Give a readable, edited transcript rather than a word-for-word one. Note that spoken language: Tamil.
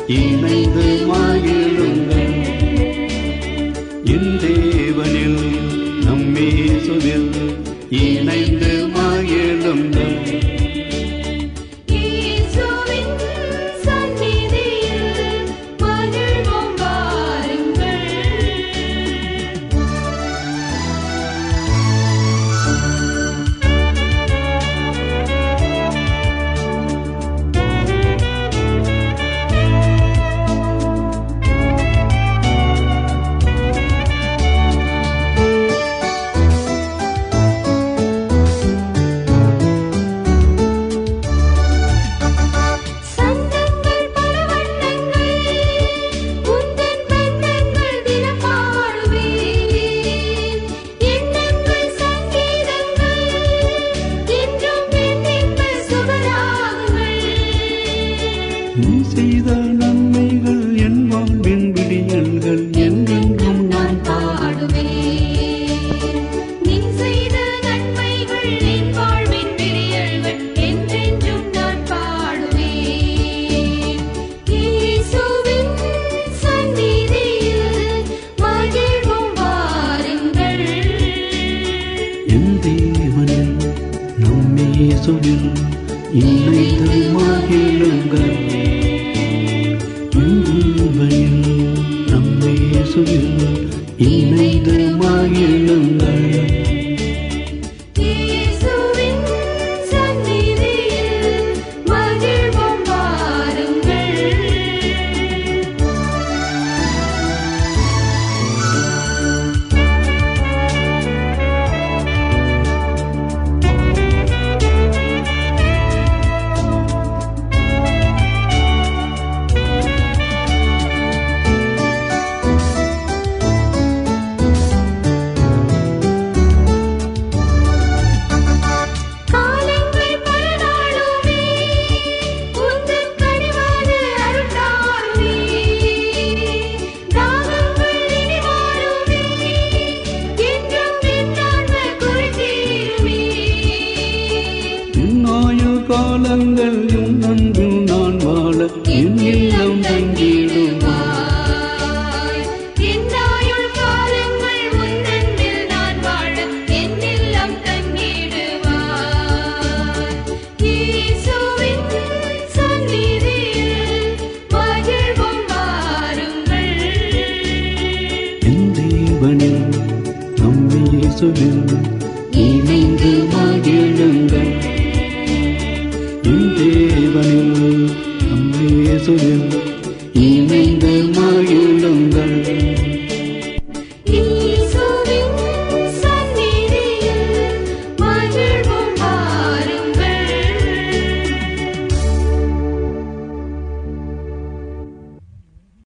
இணைந்து மகிழுங்கள். என் தேவனில் நம் இயேசுவில் இணைந்து மகிழுங்கள். நீ செய்த நன்மைகள் என் வாழ்வின் விடியல்கள் என்றென்றும் நான் பாடுவேன். நீ செய்த நன்மைகள் என் வாழ்வின் விடியல்கள் என்றென்றும் நான் பாடுவேன். இயேசுவின் சந்நிதியில் மகிழ்வோம் வாருங்கள். என் தேவனில் நம் இயேசுவில் இணைந்து மகிழுங்கள். இணைந்து மகிழுங்கள். இயேசுவின் சந்நிதியில் மகிழ்வோம் வாருங்கள். காலங்கள் உன் அன்பில் நான் வாழ என் இல்லம் தங்கிடுவாய். என் ஆயுள் காலங்கள் உன் அன்பில் நான் வாழ என் இல்லம் தங்கிடுவாய். இயேசுவின் சந்நிதியில் மகிழ்வோம் வாருங்கள். என் தேவனில் நம் இயேசுவில்